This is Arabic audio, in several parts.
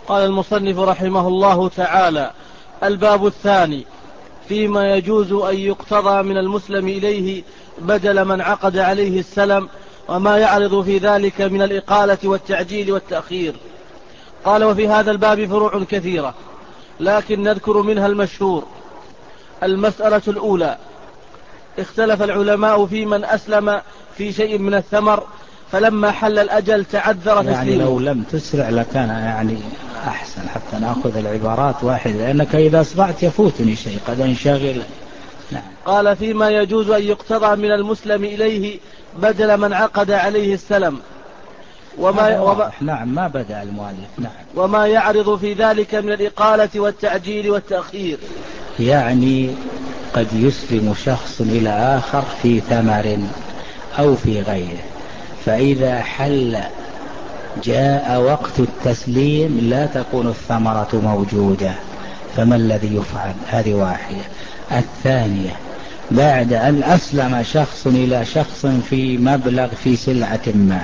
قال المصنف رحمه الله تعالى: الباب الثاني فيما يجوز أن يقتضى من المسلم إليه بدل من عقد عليه السلم، وما يعرض في ذلك من الإقالة والتعجيل والتأخير. قال: وفي هذا الباب فروع كثيرة، لكن نذكر منها المشهور. المسألة الأولى: اختلف العلماء في من أسلم في شيء من الثمر فلما حل الأجل تعذر تسليمه. يعني لو لم تسرع لكان يعني أحسن حتى نأخذ العبارات واحدة، لأنك إذا أسرعت يفوتني شيء قد انشغل. نعم. قال: فيما يجوز أن يقتضى من المسلم إليه بدل من عقد عليه السلم، نعم ما بدأ المؤلف. نعم. وما يعرض في ذلك من الإقالة والتعجيل والتأخير. يعني قد يسلم شخص إلى آخر في ثمر أو في غيره، فإذا حل جاء وقت التسليم لا تكون الثمرة موجودة، فما الذي يفعل؟ هذه واحدة. الثانية: بعد أن أسلم شخص إلى شخص في مبلغ في سلعة ما،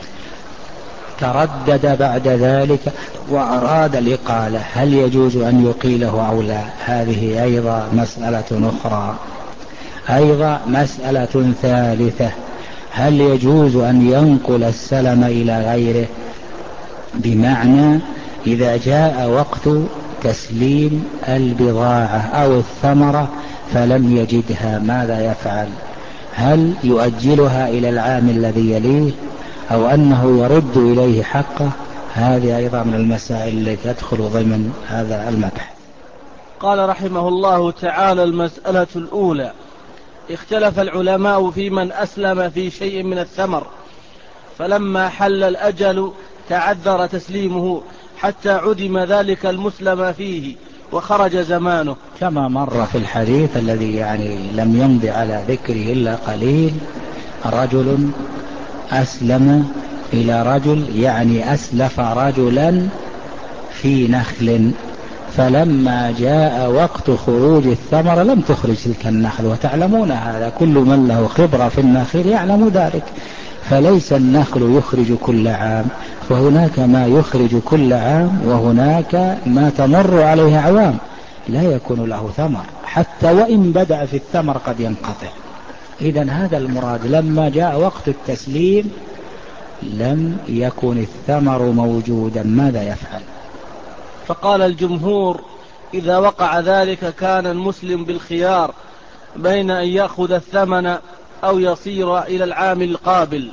تردد بعد ذلك وأراد الإقالة، هل يجوز أن يقيله أو لا؟ هذه أيضا مسألة أخرى. أيضا مسألة ثالثة: هل يجوز أن ينقل السلم إلى غيره؟ بمعنى إذا جاء وقت تسليم البضاعة أو الثمرة فلم يجدها ماذا يفعل؟ هل يؤجلها إلى العام الذي يليه أو أنه يرد إليه حقه؟ هذه أيضا من المسائل التي تدخل ضمن هذا المبحث. قال رحمه الله تعالى: المسألة الأولى: اختلف العلماء في من أسلم في شيء من الثمر فلما حل الأجل تعذر تسليمه حتى عدم ذلك المسلم فيه وخرج زمانه. كما مر في الحديث الذي يعني لم يمض على ذكره إلا قليل: رجل أسلم إلى رجل، يعني أسلف رجلا في نخل، فلما جاء وقت خروج الثمر لم تخرج تلك النخل، وتعلمون هذا، كل من له خبرة في النخل يعلم ذلك، فليس النخل يخرج كل عام، فهناك ما يخرج كل عام وهناك ما تمر عليه أعوام لا يكون له ثمر، حتى وإن بدأ في الثمر قد ينقطع. إذن هذا المراد، لما جاء وقت التسليم لم يكن الثمر موجودا، ماذا يفعل؟ فقال الجمهور: إذا وقع ذلك كان المسلم بالخيار بين أن يأخذ الثمن أو يصير إلى العام القابل،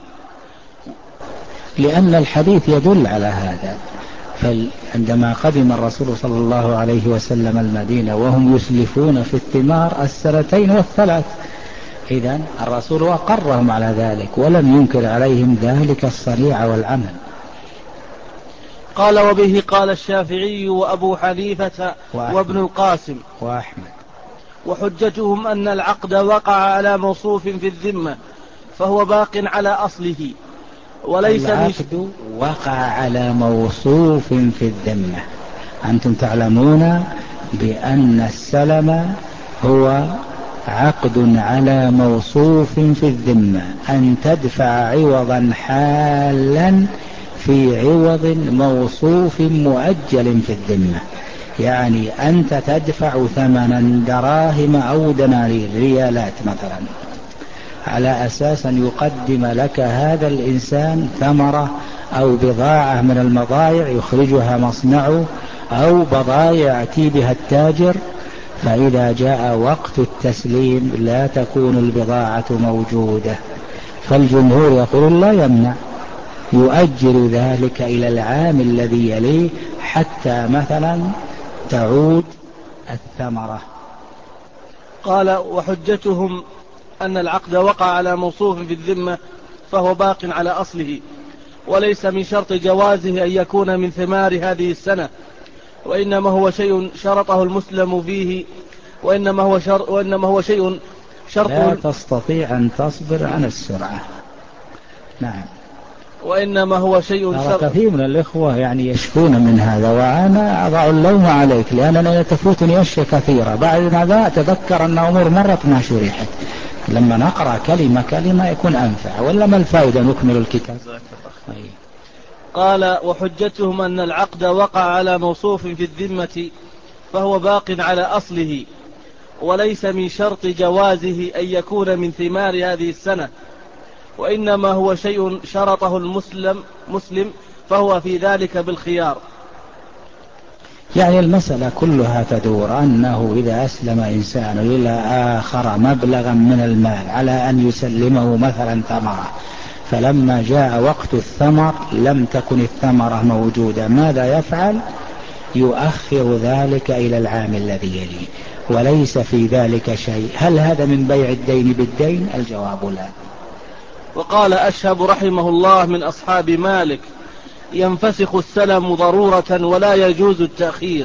لأن الحديث يدل على هذا. فعندما قدم الرسول صلى الله عليه وسلم المدينة وهم يسلفون في الثمار السنتين والثلاث، إذن الرسول أقرهم على ذلك ولم ينكر عليهم ذلك الصنيع والعمل. قال: وبه قال الشافعي وأبو حنيفة وابن القاسم وأحمد. وحجتهم أن العقد وقع على موصوف في الذمة فهو باق على أصله، وليس العقد وقع على موصوف في الذمة. أنتم تعلمون بأن السلم هو عقد على موصوف في الذمة، أن تدفع عوضا حالا في عوض موصوف مؤجل في الذمة، يعني أنت تدفع ثمنا دراهم أو دنانير ريالات مثلا على أساس أن يقدم لك هذا الإنسان ثمرة أو بضاعة من المضايع يخرجها مصنعه أو بضايع يأتي بها التاجر، فإذا جاء وقت التسليم لا تكون البضاعة موجودة، فالجمهور يقول لا يمنع، يؤجل ذلك إلى العام الذي يليه حتى مثلا تعود الثمرة. قال: وحجتهم أن العقد وقع على موصوف في الذمة فهو باق على أصله، وليس من شرط جوازه أن يكون من ثمار هذه السنة، وإنما هو شيء شرطه المسلم فيه، وإنما هو شيء شرطه. لا تستطيع أن تصبر عن السرعة. نعم. وإنما هو شيء شرط. كثير من الإخوة يعني يشكون من هذا، وأنا أضع اللوم عليك لأنني تفوتني أشياء كثيرة، بعد ما أتذكر أن أمور مرت ما شرحت، لما نقرأ كلمة كلمة يكون أنفع، ولا ما الفائدة نكمل الكتاب؟ قال: وحجتهم أن العقد وقع على موصوف في الذمة فهو باق على أصله، وليس من شرط جوازه أن يكون من ثمار هذه السنة، وإنما هو شيء شرطه مسلم فهو في ذلك بالخيار. يعني المسألة كلها تدور أنه إذا أسلم إنسان إلى آخر مبلغا من المال على أن يسلمه مثلا ثمرة، فلما جاء وقت الثمر لم تكن الثمرة موجودة، ماذا يفعل؟ يؤخر ذلك إلى العام الذي يليه، وليس في ذلك شيء. هل هذا من بيع الدين بالدين؟ الجواب لا. وقال أشهب رحمه الله من أصحاب مالك: ينفسخ السلم ضرورة ولا يجوز التأخير،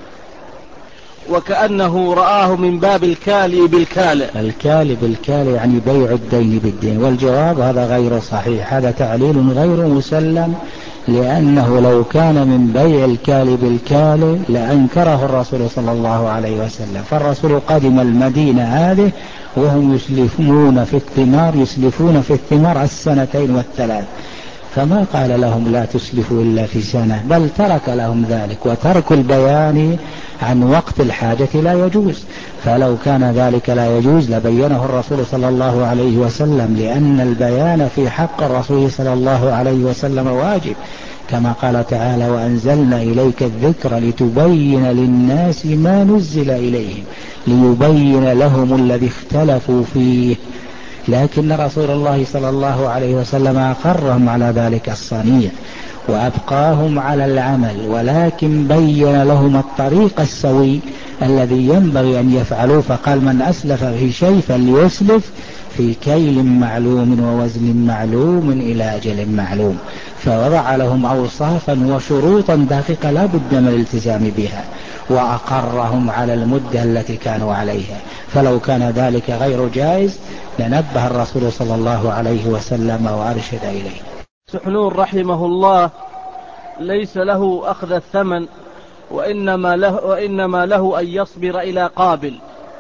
وكأنه رآه من باب الكالي بالكالئ. الكالي بالكالي يعني بيع الدين بالدين، والجواب هذا غير صحيح، هذا تعليل غير مسلم، لأنه لو كان من بيع الكالي بالكالي لأنكره الرسول صلى الله عليه وسلم. فالرسول قدم المدينة هذه وهم يسلفون في الثمار السنتين والثلاث، فما قال لهم لا تسلفوا إلا في سنة، بل ترك لهم ذلك، وترك البيان عن وقت الحاجة لا يجوز. فلو كان ذلك لا يجوز لبينه الرسول صلى الله عليه وسلم، لأن البيان في حق الرسول صلى الله عليه وسلم واجب، كما قال تعالى: وأنزلنا إليك الذكر لتبين للناس ما نزل إليهم ليبين لهم الذي اختلفوا فيه. لكن رسول الله صلى الله عليه وسلم أقرهم على ذلك الصنيع وأبقاهم على العمل، ولكن بين لهم الطريق السوي الذي ينبغي أن يفعلوه، فقال: من أسلف في شيء فليسلف في كيل معلوم ووزن معلوم إلى أجل معلوم. فوضع لهم أوصافا وشروطا دقيقة لا بد من الالتزام بها، وأقرهم على المدة التي كانوا عليها. فلو كان ذلك غير جائز لنبه الرسول صلى الله عليه وسلم وأرشد إليه. سحنون رحمه الله ليس له أخذ الثمن، وإنما له أن يصبر إلى قابل.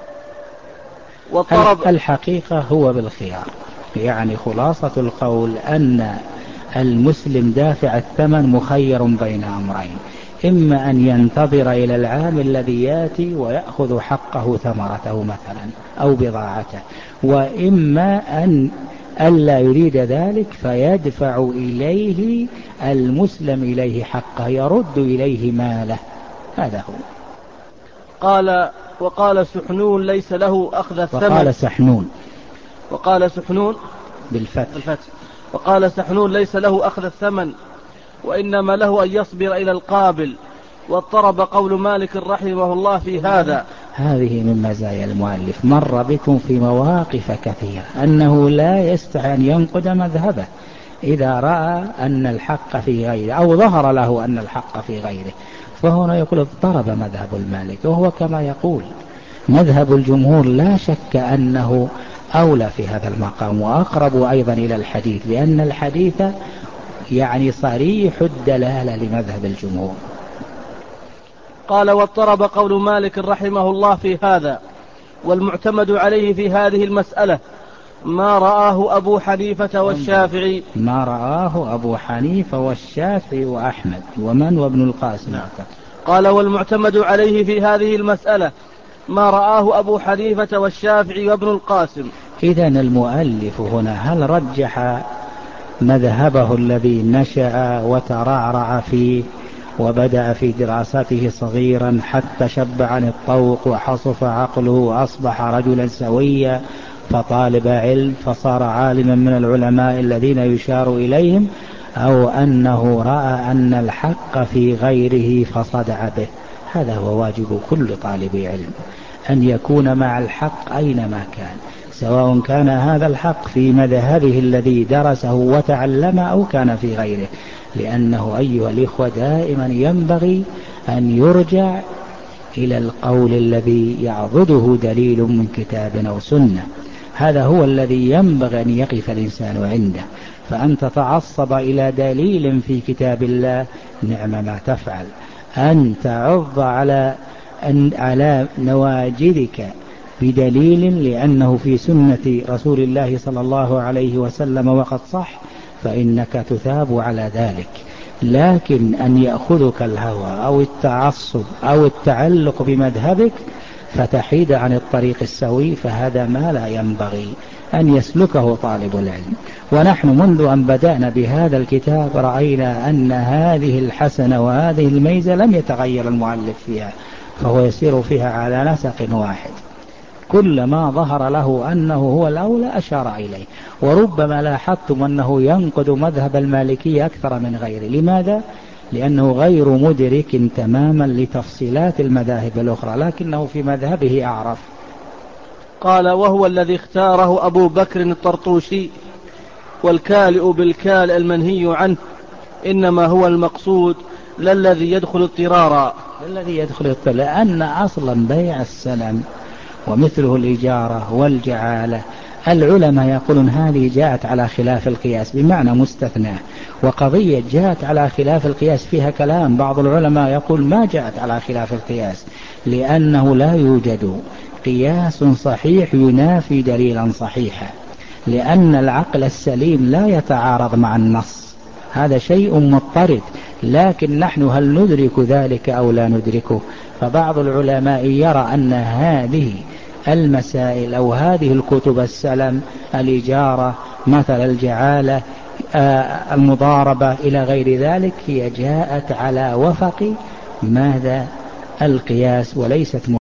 والطرب الحقيقة هو بالخيار، يعني خلاصة القول أن المسلم دافع الثمن مخير بين أمرين: إما أن ينتظر إلى العام الذي يأتي ويأخذ حقه ثمرته مثلا أو بضاعته، وإما أن ألا يريد ذلك فيدفع إليه المسلم إليه حقه، يرد إليه ماله. هذا هو. وقال سحنون ليس له أخذ الثمن. وقال سحنون بالفتح. وقال سحنون ليس له أخذ الثمن، وإنما له أن يصبر إلى القابل. واضطرب قول مالك رحمه الله في هذا. هذه من مزايا المؤلف، مر بكم في مواقف كثيرة أنه لا يستطيع أن ينقد مذهبه إذا رأى أن الحق في غيره أو ظهر له أن الحق في غيره، فهنا يقول اضطرب مذهب المالك، وهو كما يقول مذهب الجمهور لا شك أنه أولى في هذا المقام وأقرب أيضا إلى الحديث، لأن الحديث يعني صريح الدلالة لمذهب الجمهور. قال: واضطرب قول مالك رحمه الله في هذا، والمعتمد عليه في هذه المسألة ما رآه أبو حنيفة والشافعي. ما رآه أبو حنيفة والشافعي وأحمد وابن القاسم. قال: والمعتمد عليه في هذه المسألة ما رآه أبو حنيفة والشافعي وابن القاسم. إذن المؤلف هنا هل رجح مذهبه الذي نشأ وترعرع فيه وبدأ في دراسته صغيرا حتى شب عن الطوق وحصف عقله وأصبح رجلا سويا فطالب علم فصار عالما من العلماء الذين يشار إليهم، أو أنه رأى أن الحق في غيره فصدع به؟ هذا هو واجب كل طالب علم، أن يكون مع الحق أينما كان، سواء كان هذا الحق في مذهبه الذي درسه وتعلم أو كان في غيره، لأنه أيها الإخوة دائما ينبغي أن يرجع إلى القول الذي يعضده دليل من كتاب أو سنة، هذا هو الذي ينبغي أن يقف الإنسان عنده. فأن تتعصب إلى دليل في كتاب الله نعم ما تفعل، أن تعض على نواجذك بدليل لأنه في سنة رسول الله صلى الله عليه وسلم وقد صح، فإنك تثاب على ذلك. لكن أن يأخذك الهوى أو التعصب أو التعلق بمذهبك فتحيد عن الطريق السوي، فهذا ما لا ينبغي أن يسلكه طالب العلم. ونحن منذ أن بدأنا بهذا الكتاب رأينا أن هذه الحسنة وهذه الميزة لم يتغير المؤلف فيها، فهو يسير فيها على نسق واحد، كلما ظهر له أنه هو الأولى أشار إليه. وربما لاحظتم أنه ينقد مذهب المالكية أكثر من غيره. لماذا؟ لأنه غير مدرك تماما لتفصيلات المذاهب الأخرى، لكنه في مذهبه أعرف. قال: وهو الذي اختاره أبو بكر الطرطوشي. والكالئ بالكالئ المنهي عنه إنما هو المقصود لا الذي يدخل اضطرارا. لأن أصلا بيع السلم ومثله الإجارة والجعالة العلماء يقولون هذه جاءت على خلاف القياس بمعنى مستثنى، وقضية جاءت على خلاف القياس فيها كلام. بعض العلماء يقول ما جاءت على خلاف القياس، لأنه لا يوجد قياس صحيح ينافي دليلا صحيحا، لأن العقل السليم لا يتعارض مع النص، هذا شيء مضطرد. لكن نحن هل ندرك ذلك أو لا ندركه؟ فبعض العلماء يرى أن هذه المسائل أو هذه الكتب السلم، الإجارة مثل الجعالة، المضاربة إلى غير ذلك، هي جاءت على وفق ماذا؟ القياس، وليست